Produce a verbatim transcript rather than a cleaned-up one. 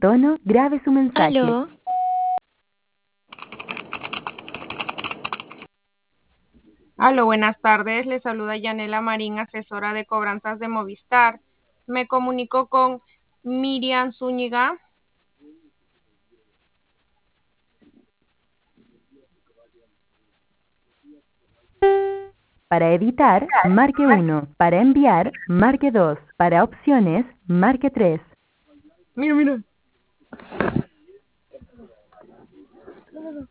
tono, grabe su mensaje. Aló. Aló, buenas tardes. Le saluda Yanela Marín, asesora de cobranzas de Movistar. Me comunico con Miriam Zúñiga. Para editar, marque uno. Para enviar, marque dos. Para opciones, marque tres. Mira, mira.